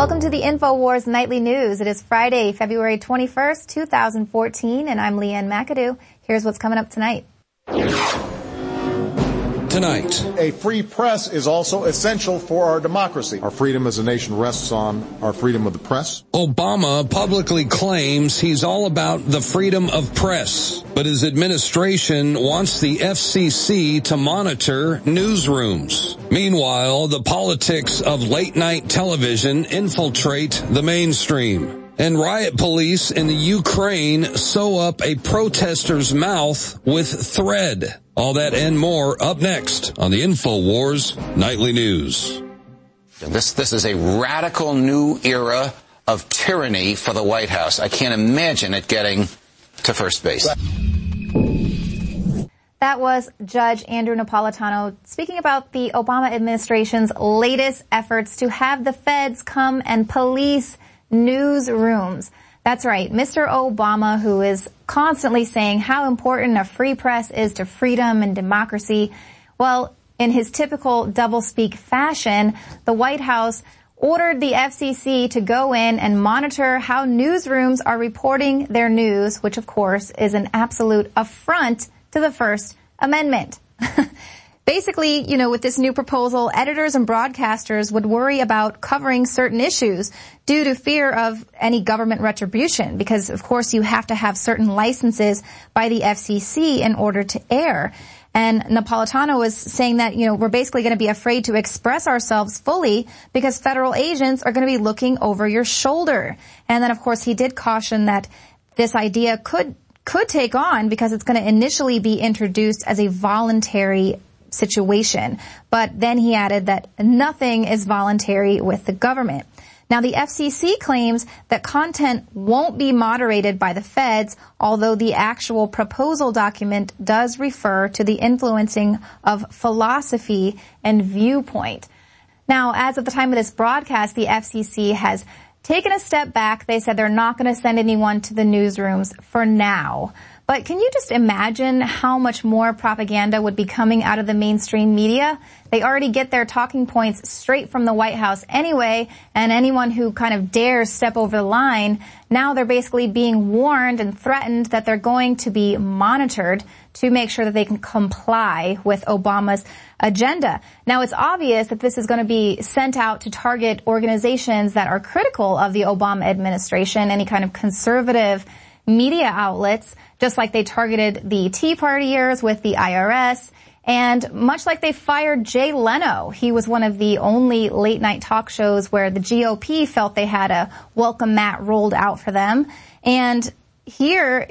Welcome to the InfoWars Nightly News. It is Friday, February 21st, 2014, and I'm Leanne McAdoo. Here's what's coming up tonight. Tonight, a free press is also essential for our democracy. Our freedom as a nation rests on our freedom of the press. Obama publicly claims he's all about the freedom of press, but his administration wants the FCC to monitor newsrooms. Meanwhile, the politics of late-night television infiltrate the mainstream. And riot police in the Ukraine sew up a protester's mouth with thread. All that and more up next on the InfoWars Nightly News. This is a radical new era of tyranny for the White House. I can't imagine it getting to first base. That was Judge Andrew Napolitano speaking about the Obama administration's latest efforts to have the feds come and police newsrooms. That's right. Mr. Obama, who is constantly saying how important a free press is to freedom and democracy, well, in his typical doublespeak fashion, the White House ordered the FCC to go in and monitor how newsrooms are reporting their news, which of course is an absolute affront to the First Amendment. Basically, with this new proposal, editors and broadcasters would worry about covering certain issues due to fear of any government retribution, because of course you have to have certain licenses by the FCC in order to air. And Napolitano is saying that, we're basically going to be afraid to express ourselves fully because federal agents are going to be looking over your shoulder. And then of course he did caution that this idea could take on because it's going to initially be introduced as a voluntary situation. But then he added that nothing is voluntary with the government. Now, the FCC claims that content won't be moderated by the feds, although the actual proposal document does refer to the influencing of philosophy and viewpoint. Now, as of the time of this broadcast, the FCC has taken a step back. They said they're not going to send anyone to the newsrooms for now. But can you just imagine how much more propaganda would be coming out of the mainstream media? They already get their talking points straight from the White House anyway, and anyone who kind of dares step over the line, now they're basically being warned and threatened that they're going to be monitored to make sure that they can comply with Obama's agenda. Now, it's obvious that this is going to be sent out to target organizations that are critical of the Obama administration, any kind of conservative media outlets, just like they targeted the Tea Partiers with the IRS, and much like they fired Jay Leno. He was one of the only late-night talk shows where the GOP felt they had a welcome mat rolled out for them. And here,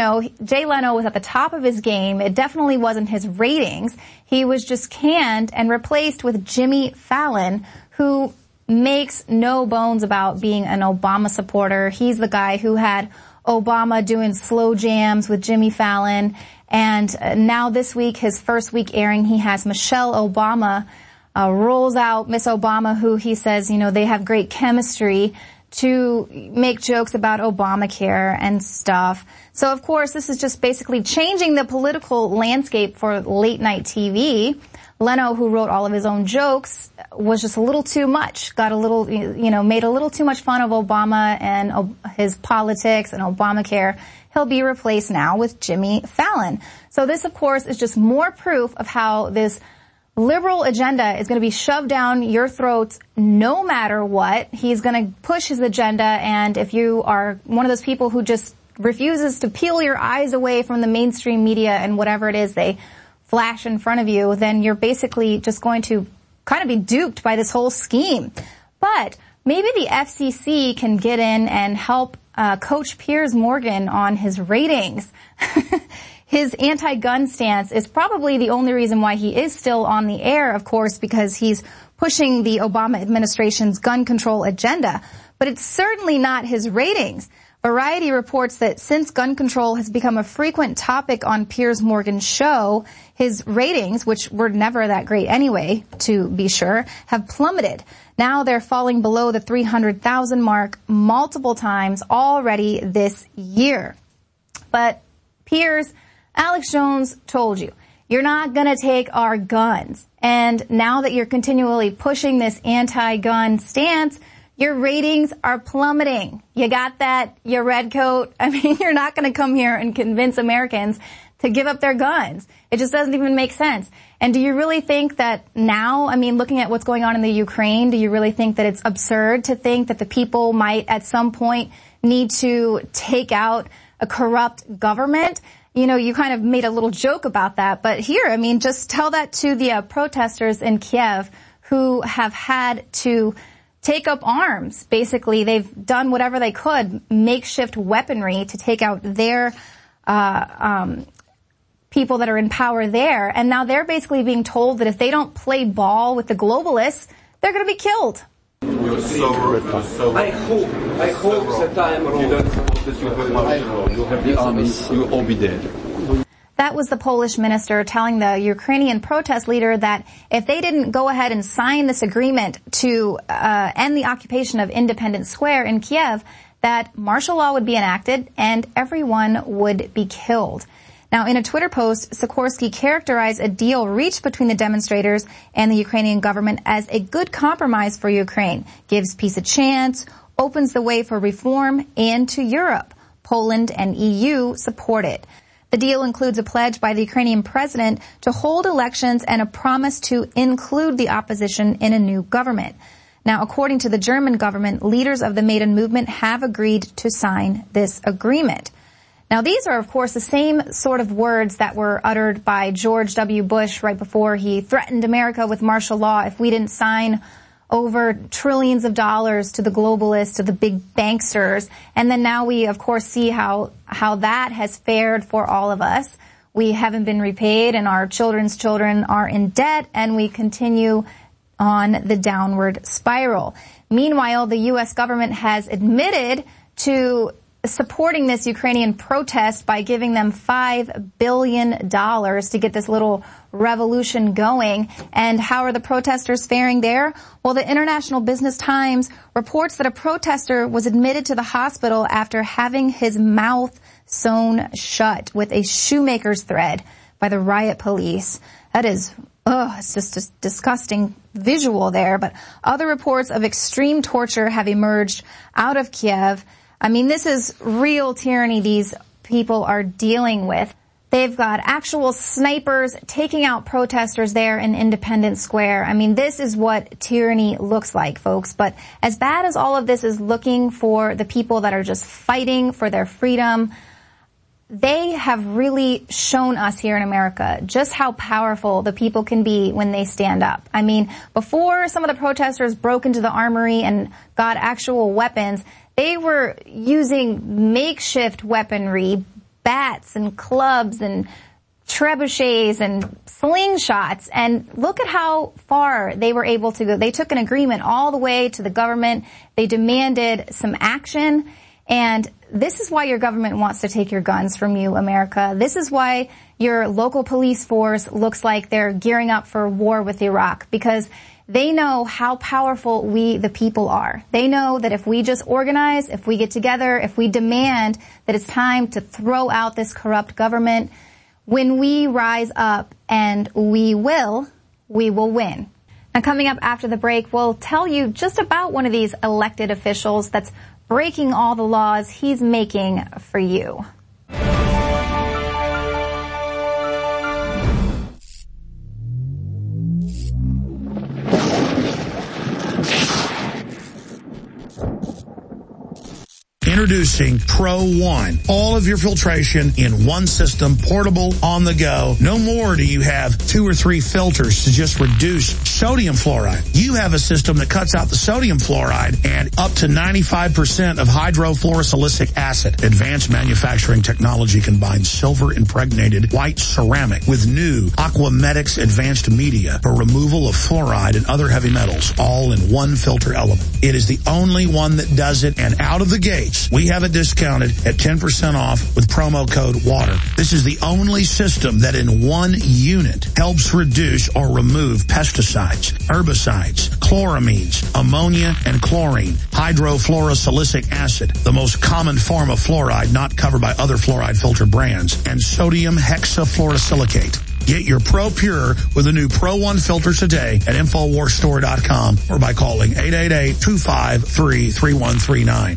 Jay Leno was at the top of his game. It definitely wasn't his ratings. He was just canned and replaced with Jimmy Fallon, who makes no bones about being an Obama supporter. He's the guy who had Obama doing slow jams with Jimmy Fallon. And now this week, his first week airing, he has Michelle Obama, rolls out Miss Obama, who he says, they have great chemistry, to make jokes about Obamacare and stuff. So of course, this is just basically changing the political landscape for late night TV. Leno, who wrote all of his own jokes, was just a little too much, got a little, made a little too much fun of Obama and his politics and Obamacare. He'll be replaced now with Jimmy Fallon. So this, of course, is just more proof of how this liberal agenda is going to be shoved down your throats no matter what. He's going to push his agenda, and if you are one of those people who just refuses to peel your eyes away from the mainstream media and whatever it is they flash in front of you, then you're basically just going to kind of be duped by this whole scheme. But maybe the FCC can get in and help Coach Piers Morgan on his ratings. His anti-gun stance is probably the only reason why he is still on the air, of course, because he's pushing the Obama administration's gun control agenda. But it's certainly not his ratings. Variety reports that since gun control has become a frequent topic on Piers Morgan's show, his ratings, which were never that great anyway, to be sure, have plummeted. Now they're falling below the 300,000 mark multiple times already this year. But Piers, Alex Jones told you, you're not going to take our guns. And now that you're continually pushing this anti-gun stance, your ratings are plummeting. You got that, you redcoat? I mean, you're not going to come here and convince Americans to give up their guns. It just doesn't even make sense. And do you really think that now, I mean, looking at what's going on in the Ukraine, do you really think that it's absurd to think that the people might at some point need to take out a corrupt government? You know, you kind of made a little joke about that. But here, I mean, just tell that to the protesters in Kiev who have had to take up arms. Basically, they've done whatever they could, makeshift weaponry to take out their people that are in power there. And now they're basically being told that if they don't play ball with the globalists, they're going to be killed. I hope that I am wrong. You have the armies, you will all be dead. That was the Polish minister telling the Ukrainian protest leader that if they didn't go ahead and sign this agreement to end the occupation of Independence Square in Kiev, that martial law would be enacted and everyone would be killed. Now, in a Twitter post, Sikorsky characterized a deal reached between the demonstrators and the Ukrainian government as a good compromise for Ukraine, gives peace a chance, opens the way for reform, and to Europe. Poland and EU support it. The deal includes a pledge by the Ukrainian president to hold elections and a promise to include the opposition in a new government. Now, according to the German government, leaders of the Maidan movement have agreed to sign this agreement. Now, these are, of course, the same sort of words that were uttered by George W. Bush right before he threatened America with martial law if we didn't sign over trillions of dollars to the globalists, to the big banksters. And then now we, of course, see how that has fared for all of us. We haven't been repaid and our children's children are in debt, and we continue on the downward spiral. Meanwhile, the U.S. government has admitted to supporting this Ukrainian protest by giving them $5 billion to get this little revolution going. And how are the protesters faring there? Well, the International Business Times reports that a protester was admitted to the hospital after having his mouth sewn shut with a shoemaker's thread by the riot police. That is, it's just a disgusting visual there. But other reports of extreme torture have emerged out of Kiev. I mean, this is real tyranny these people are dealing with. They've got actual snipers taking out protesters there in Independence Square. I mean, this is what tyranny looks like, folks. But as bad as all of this is looking for the people that are just fighting for their freedom, they have really shown us here in America just how powerful the people can be when they stand up. I mean, before some of the protesters broke into the armory and got actual weapons, they were using makeshift weaponry, bats and clubs and trebuchets and slingshots. And look at how far they were able to go. They took an agreement all the way to the government. They demanded some action. And this is why your government wants to take your guns from you, America. This is why your local police force looks like they're gearing up for war with Iraq, because they know how powerful we, the people, are. They know that if we just organize, if we get together, if we demand that it's time to throw out this corrupt government, when we rise up, and we will win. Now, coming up after the break, we'll tell you just about one of these elected officials that's breaking all the laws he's making for you. Introducing Pro One. All of your filtration in one system, portable, on the go. No more do you have 2 or 3 filters to just reduce sodium fluoride. You have a system that cuts out the sodium fluoride and up to 95% of hydrofluorosilicic acid. Advanced manufacturing technology combines silver-impregnated white ceramic with new Aquamedics advanced media for removal of fluoride and other heavy metals, all in one filter element. It is the only one that does it, and out of the gates, we have it discounted at 10% off with promo code WATER. This is the only system that in one unit helps reduce or remove pesticides, herbicides, chloramines, ammonia, and chlorine, hydrofluorosilicic acid, the most common form of fluoride not covered by other fluoride filter brands, and sodium hexafluorosilicate. Get your Pro Pure with the new Pro One filter today at InfoWarsStore.com or by calling 888-253-3139.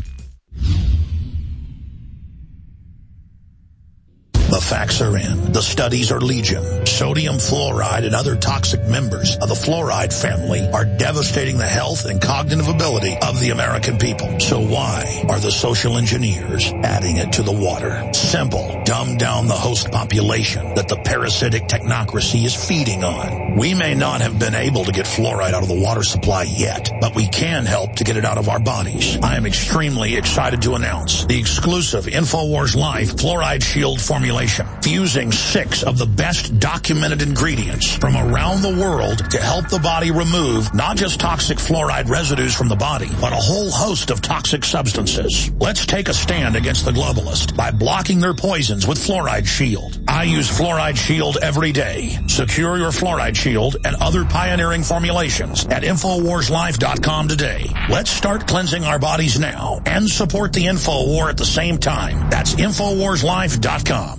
The facts are in. The studies are legion. Sodium fluoride and other toxic members of the fluoride family are devastating the health and cognitive ability of the American people. So why are the social engineers adding it to the water? Simple. Dumb down the host population that the parasitic technocracy is feeding on. We may not have been able to get fluoride out of the water supply yet, but we can help to get it out of our bodies. I am extremely excited to announce the exclusive InfoWars Life Fluoride Shield formulation, fusing 6 of the best documented ingredients from around the world to help the body remove not just toxic fluoride residues from the body, but a whole host of toxic substances. Let's take a stand against the globalists by blocking their poisons with Fluoride Shield. I use Fluoride Shield every day. Secure your Fluoride Shield and other pioneering formulations at InfoWarsLife.com today. Let's start cleansing our bodies now and support the Info War at the same time. That's InfoWarsLife.com.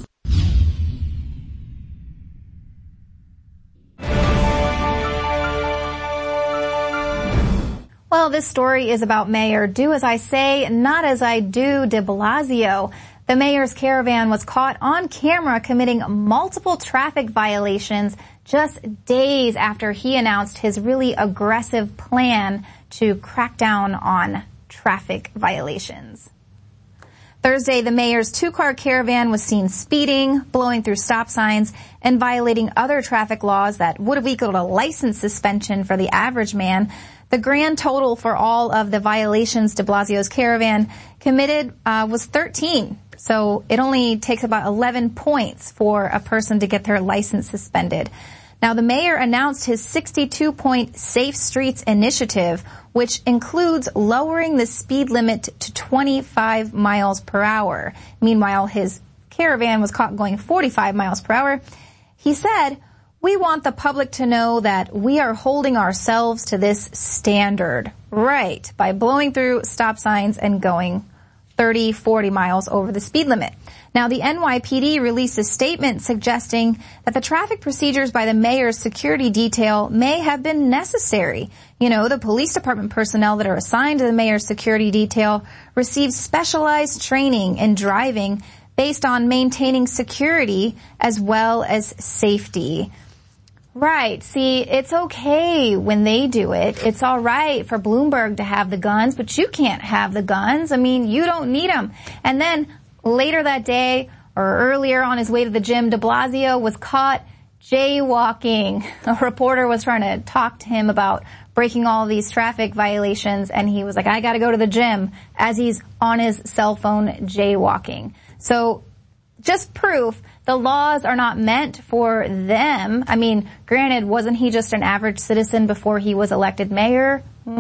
Well, this story is about Mayor Do As I Say, Not As I Do de Blasio. The mayor's caravan was caught on camera committing multiple traffic violations just days after he announced his really aggressive plan to crack down on traffic violations. Thursday, the mayor's 2-car caravan was seen speeding, blowing through stop signs, and violating other traffic laws that would have equaled a license suspension for the average man. The grand total for all of the violations de Blasio's caravan committed was 13. So it only takes about 11 points for a person to get their license suspended. Now, the mayor announced his 62-point Safe Streets initiative, which includes lowering the speed limit to 25 miles per hour. Meanwhile, his caravan was caught going 45 miles per hour. He said, "We want the public to know that we are holding ourselves to this standard." Right, by blowing through stop signs and going 30, 40 miles over the speed limit. Now, the NYPD released a statement suggesting that the traffic procedures by the mayor's security detail may have been necessary. You know, the police department personnel that are assigned to the mayor's security detail receive specialized training in driving based on maintaining security as well as safety. Right. See, it's okay when they do it. It's all right for Bloomberg to have the guns, but you can't have the guns. I mean, you don't need them. And then later that day, or earlier on his way to the gym, de Blasio was caught jaywalking. A reporter was trying to talk to him about breaking all these traffic violations, and he was like, "I gotta go to the gym," as he's on his cell phone jaywalking. So, just proof the laws are not meant for them. I mean, granted, wasn't he just an average citizen before he was elected mayor?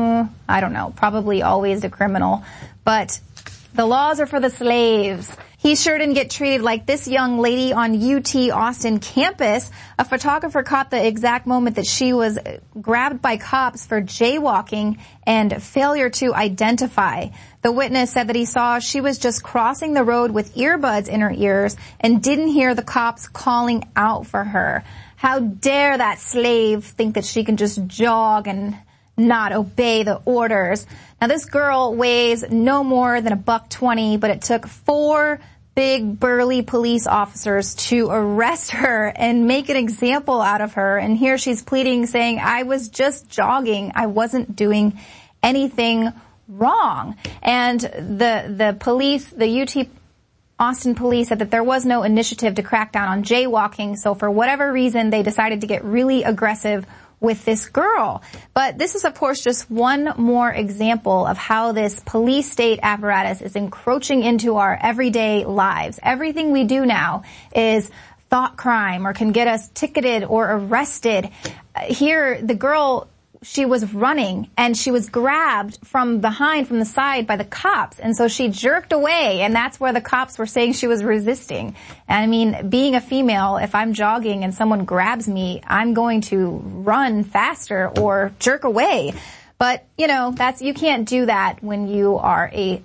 I don't know. Probably always a criminal. But the laws are for the slaves. He sure didn't get treated like this young lady on UT Austin campus. A photographer caught the exact moment that she was grabbed by cops for jaywalking and failure to identify. The witness said that he saw she was just crossing the road with earbuds in her ears and didn't hear the cops calling out for her. How dare that slave think that she can just jog and not obey the orders. Now, this girl weighs no more than $120, but it took 4 big burly police officers to arrest her and make an example out of her. And here she's pleading, saying, "I was just jogging. I wasn't doing anything wrong." And the police, the UT Austin police, said that there was no initiative to crack down on jaywalking. So for whatever reason, they decided to get really aggressive with this girl. But this is, of course, just one more example of how this police state apparatus is encroaching into our everyday lives. Everything we do now is thought crime or can get us ticketed or arrested. Here, the girl, she was running and she was grabbed from behind, from the side by the cops. And so she jerked away, and that's where the cops were saying she was resisting. And I mean, being a female, if I'm jogging and someone grabs me, I'm going to run faster or jerk away. But, you know, you can't do that when you are a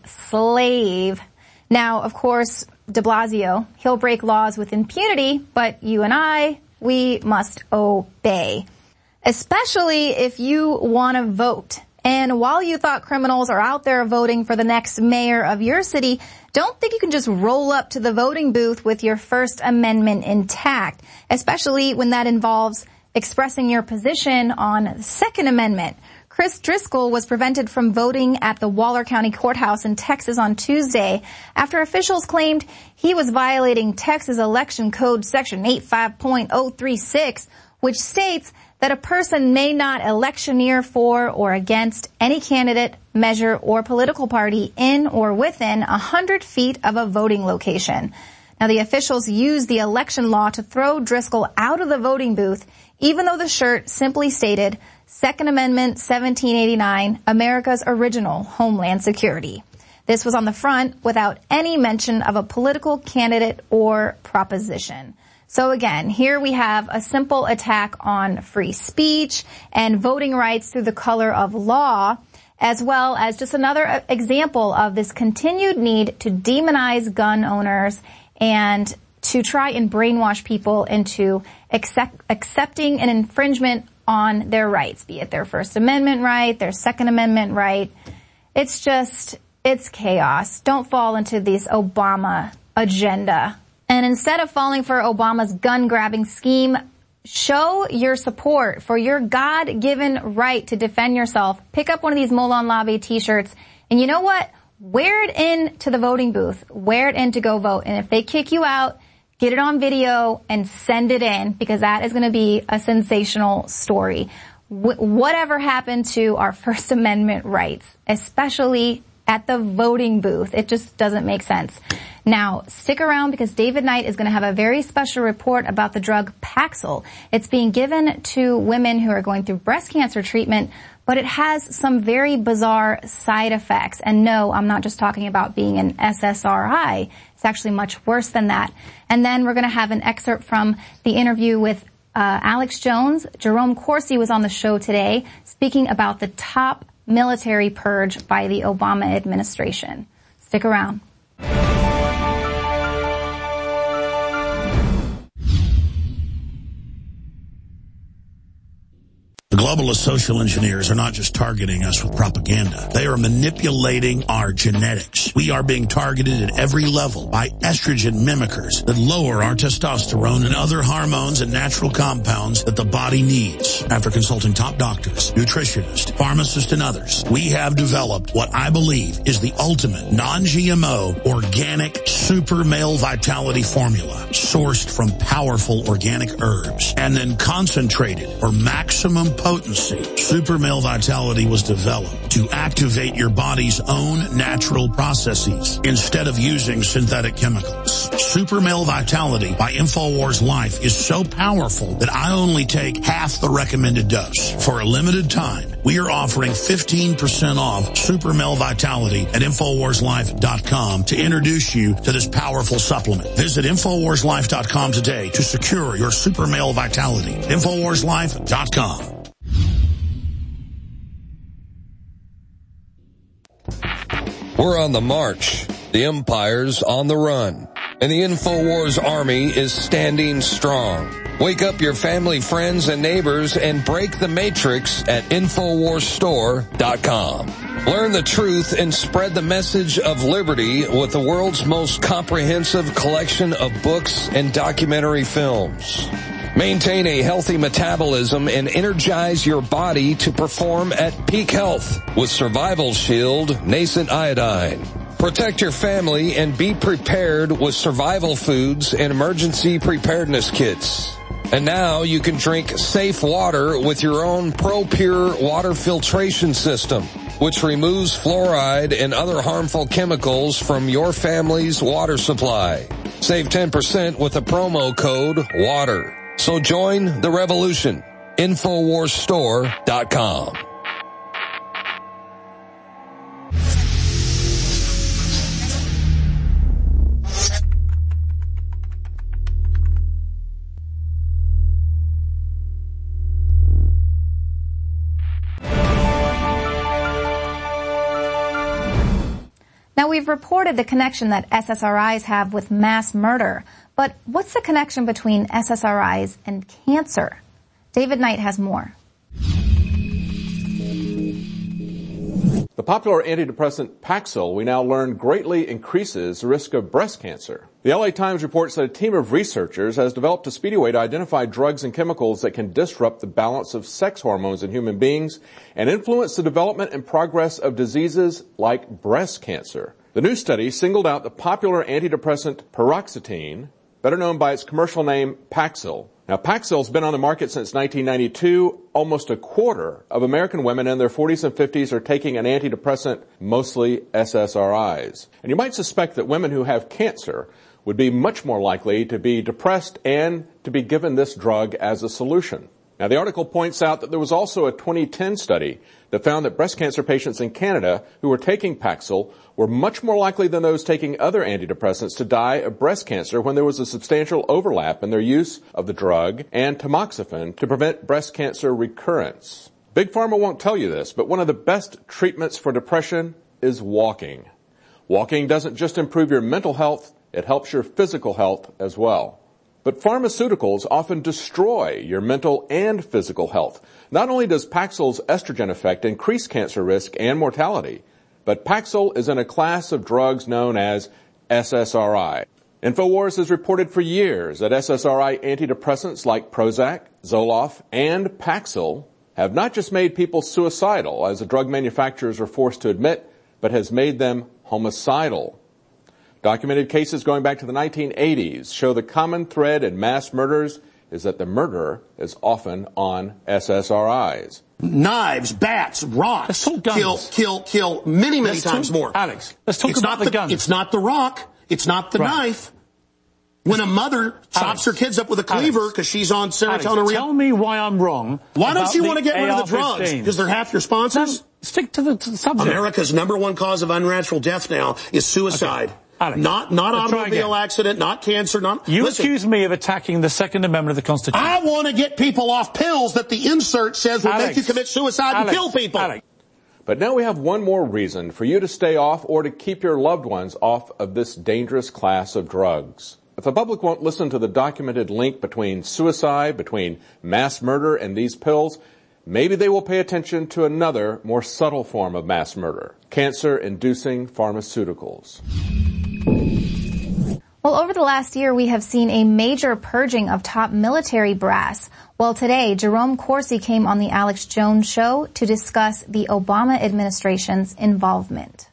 slave. Now, of course, de Blasio, he'll break laws with impunity, but you and I, we must obey, especially if you want to vote. And while you thought criminals are out there voting for the next mayor of your city, don't think you can just roll up to the voting booth with your First Amendment intact, especially when that involves expressing your position on the Second Amendment. Chris Driscoll was prevented from voting at the Waller County Courthouse in Texas on Tuesday after officials claimed he was violating Texas Election Code Section 85.036, which states that a person may not electioneer for or against any candidate, measure, or political party in or within 100 feet of a voting location. Now, the officials used the election law to throw Driscoll out of the voting booth, even though the shirt simply stated Second Amendment 1789, America's original homeland security. This was on the front without any mention of a political candidate or proposition. So again, here we have a simple attack on free speech and voting rights through the color of law, as well as just another example of this continued need to demonize gun owners and to try and brainwash people into accepting an infringement on their rights, be it their First Amendment right, their Second Amendment right. It's chaos. Don't fall into this Obama agenda. And instead of falling for Obama's gun-grabbing scheme, show your support for your God-given right to defend yourself. Pick up one of these Molon Labe t-shirts, and you know what? Wear it in to the voting booth. Wear it in to go vote. And if they kick you out, get it on video and send it in, because that is going to be a sensational story. Whatever happened to our First Amendment rights, especially at the voting booth? It just doesn't make sense. Now, stick around because David Knight is going to have a very special report about the drug Paxil. It's being given to women who are going through breast cancer treatment, but it has some very bizarre side effects. And no, I'm not just talking about being an SSRI. It's actually much worse than that. And then we're going to have an excerpt from the interview with Alex Jones. Jerome Corsi was on the show today speaking about the top military purge by the Obama administration. Stick around. The globalist social engineers are not just targeting us with propaganda. They are manipulating our genetics. We are being targeted at every level by estrogen mimickers that lower our testosterone and other hormones and natural compounds that the body needs. After consulting top doctors, nutritionists, pharmacists, and others, we have developed what I believe is the ultimate non-GMO organic super male vitality formula sourced from powerful organic herbs and then concentrated for maximum potency. Super Male Vitality was developed to activate your body's own natural processes instead of using synthetic chemicals. Super Male Vitality by InfoWars Life is so powerful that I only take half the recommended dose. For a limited time, we are offering 15% off Super Male Vitality at InfoWarsLife.com to introduce you to this powerful supplement. Visit InfoWarsLife.com today to secure your Super Male Vitality. InfoWarsLife.com. We're on the march. The empire's on the run. And the InfoWars army is standing strong. Wake up your family, friends, and neighbors and break the matrix at InfoWarsStore.com. Learn the truth and spread the message of liberty with the world's most comprehensive collection of books and documentary films. Maintain a healthy metabolism and energize your body to perform at peak health with Survival Shield Nascent Iodine. Protect your family and be prepared with survival foods and emergency preparedness kits. And now you can drink safe water with your own ProPure water filtration system, which removes fluoride and other harmful chemicals from your family's water supply. Save 10% with the promo code WATER. So join the revolution. InfoWarsStore.com. Now, we've reported the connection that SSRIs have with mass murder, but what's the connection between SSRIs and cancer? David Knight has more. The popular antidepressant Paxil, we now learn, greatly increases the risk of breast cancer. The LA Times reports that a team of researchers has developed a speedy way to identify drugs and chemicals that can disrupt the balance of sex hormones in human beings and influence the development and progress of diseases like breast cancer. The new study singled out the popular antidepressant paroxetine, better known by its commercial name Paxil. Now, Paxil's been on the market since 1992. Almost a quarter of American women in their 40s and 50s are taking an antidepressant, mostly SSRIs. And you might suspect that women who have cancer would be much more likely to be depressed and to be given this drug as a solution. Now, the article points out that there was also a 2010 study that found that breast cancer patients in Canada who were taking Paxil were much more likely than those taking other antidepressants to die of breast cancer when there was a substantial overlap in their use of the drug and tamoxifen to prevent breast cancer recurrence. Big Pharma won't tell you this, but one of the best treatments for depression is walking. Walking doesn't just improve your mental health, it helps your physical health as well. But pharmaceuticals often destroy your mental and physical health. Not only does Paxil's estrogen effect increase cancer risk and mortality, but Paxil is in a class of drugs known as SSRI. InfoWars has reported for years that SSRI antidepressants like Prozac, Zoloft, and Paxil have not just made people suicidal, as the drug manufacturers are forced to admit, but has made them homicidal. Documented cases going back to the 1980s show the common thread in mass murders is that the murderer is often on SSRIs. Knives, bats, rocks kill many times more. Alex, let's talk about the guns. It's not the rock. It's not the knife. When a mother chops her kids up with a cleaver because she's on serotonin. Tell me why I'm wrong. Why don't you want to get rid of the drugs? Because they're half your sponsors? No, stick to the subject. America's number one cause of unnatural death now is suicide. Okay. Alex, not automobile accident, not cancer, accuse me of attacking the Second Amendment of the Constitution. I want to get people off pills that the insert says will make you commit suicide and kill people. But now we have one more reason for you to stay off or to keep your loved ones off of this dangerous class of drugs. If the public won't listen to the documented link between suicide, between mass murder and these pills, maybe they will pay attention to another, more subtle form of mass murder, cancer-inducing pharmaceuticals. Well, over the last year, we have seen a major purging of top military brass. Well, today, Jerome Corsi came on the Alex Jones Show to discuss the Obama administration's involvement.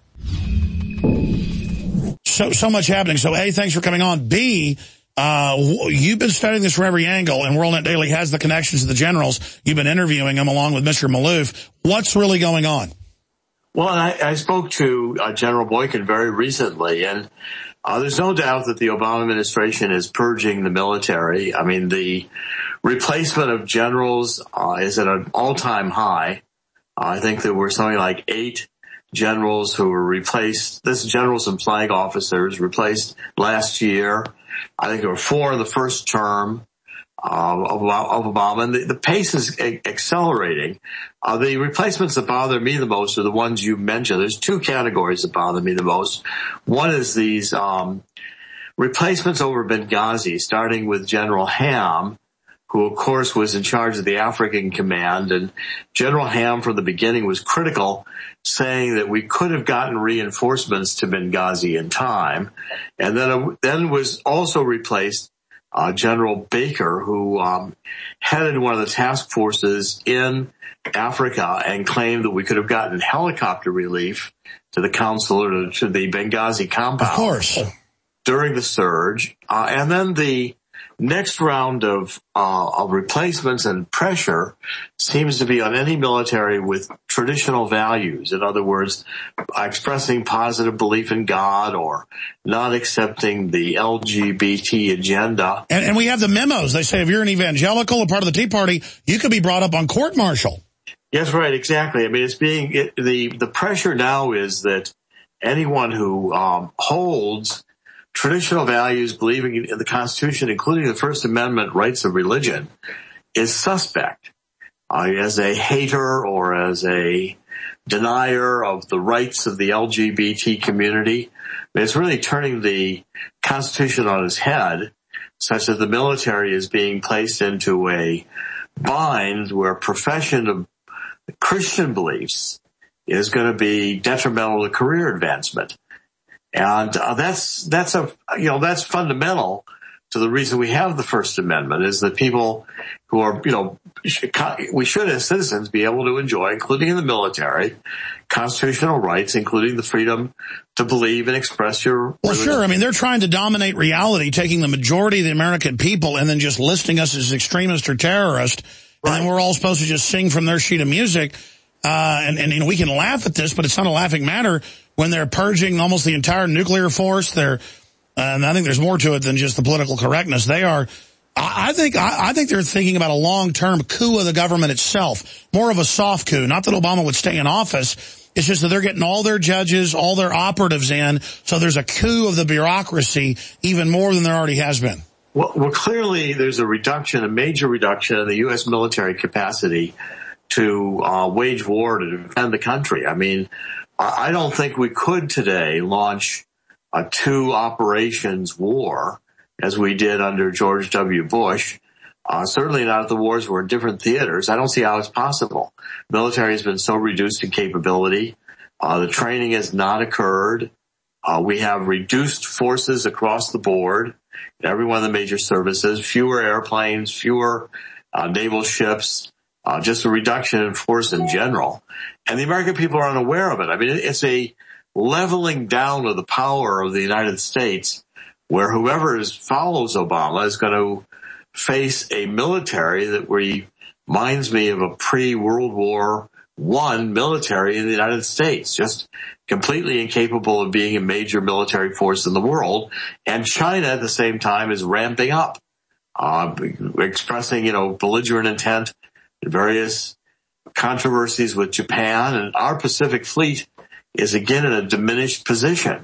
So much happening. So, A, thanks for coming on. B, you've been studying this from every angle, and WorldNet Daily has the connections to the generals. You've been interviewing them along with Mr. Maloof. What's really going on? Well, I spoke to General Boykin very recently, and there's no doubt that the Obama administration is purging the military. I mean, the replacement of generals is at an all-time high. I think there were something like 8 generals who were replaced. This is generals and flag officers replaced last year. I think there were 4 in the first term of Obama, and the pace is accelerating. The replacements that bother me the most are the ones you mentioned. There's 2 categories that bother me the most. One is these replacements over Benghazi, starting with General Ham, who of course was in charge of the African command, and General Ham from the beginning was critical, saying that we could have gotten reinforcements to Benghazi in time, and then was also replaced General Baker, who headed one of the task forces in Africa and claimed that we could have gotten helicopter relief to the consulate, to the Benghazi compound. Of course. During the surge. And then the next round of replacements and pressure seems to be on any military with traditional values. In other words, expressing positive belief in God or not accepting the LGBT agenda. And we have the memos. They say if you're an evangelical or part of the Tea Party, you could be brought up on court-martial. Yes, right, exactly. I mean, the pressure now is that anyone who holds traditional values, believing in the Constitution, including the First Amendment rights of religion, is suspect as a hater or as a denier of the rights of the LGBT community. I mean, it's really turning the Constitution on its head, such that the military is being placed into a bind where profession of Christian beliefs is going to be detrimental to career advancement. And that's fundamental to the reason we have the First Amendment, is that people who are, we should as citizens be able to enjoy, including in the military, constitutional rights, including the freedom to believe and express your Well, sure. I mean, they're trying to dominate reality, taking the majority of the American people and then just listing us as extremists or terrorists. Right. And then we're all supposed to just sing from their sheet of music. And we can laugh at this, but it's not a laughing matter when they're purging almost the entire nuclear force. And I think there's more to it than just the political correctness. They are, I think they're thinking about a long-term coup of the government itself, more of a soft coup. Not that Obama would stay in office. It's just that they're getting all their judges, all their operatives in. So there's a coup of the bureaucracy, even more than there already has been. Well, clearly there's a major reduction in the U.S. military capacity to wage war to defend the country. I mean, I don't think we could today launch a two operations war as we did under George W. Bush. Certainly not if the wars were in different theaters. I don't see how it's possible. Military has been so reduced in capability. The training has not occurred. We have reduced forces across the board in every one of the major services, fewer airplanes, fewer naval ships, just a reduction in force in general. And the American people are unaware of it. I mean, it's a leveling down of the power of the United States, where whoever follows Obama is going to face a military that reminds me of a pre-World War I military in the United States, just completely incapable of being a major military force in the world. And China at the same time is ramping up, expressing, belligerent intent in various controversies with Japan. And our Pacific Fleet is again in a diminished position.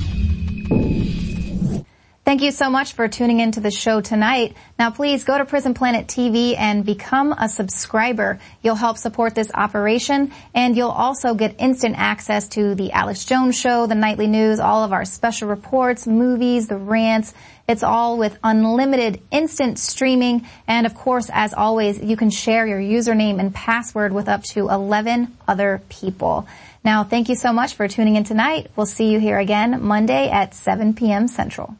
Thank you so much for tuning into the show tonight. Now, please go to Prison Planet TV and become a subscriber. You'll help support this operation, and you'll also get instant access to the Alex Jones Show, the nightly news, all of our special reports, movies, the rants. It's all with unlimited instant streaming. And, of course, as always, you can share your username and password with up to 11 other people. Now, thank you so much for tuning in tonight. We'll see you here again Monday at 7 p.m. Central.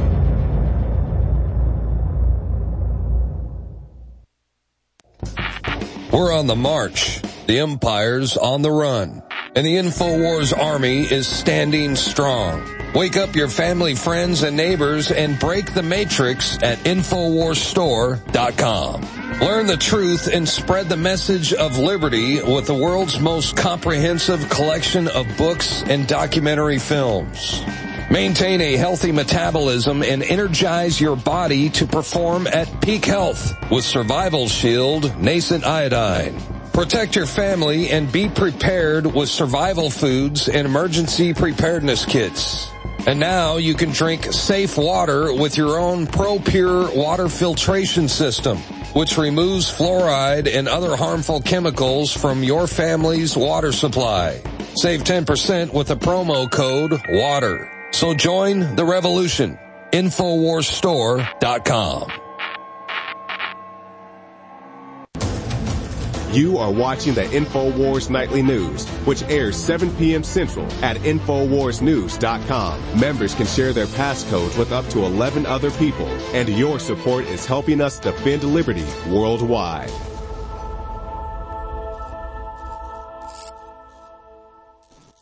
We're on the march. The empire's on the run. And the InfoWars army is standing strong. Wake up your family, friends, and neighbors and break the matrix at InfoWarsStore.com. Learn the truth and spread the message of liberty with the world's most comprehensive collection of books and documentary films. Maintain a healthy metabolism and energize your body to perform at peak health with Survival Shield Nascent Iodine. Protect your family and be prepared with survival foods and emergency preparedness kits. And now you can drink safe water with your own ProPure water filtration system, which removes fluoride and other harmful chemicals from your family's water supply. Save 10% with the promo code WATER. So join the revolution. InfoWarsStore.com. You are watching the InfoWars Nightly News, which airs 7 p.m. Central at InfoWarsNews.com. Members can share their passcodes with up to 11 other people, and your support is helping us defend liberty worldwide.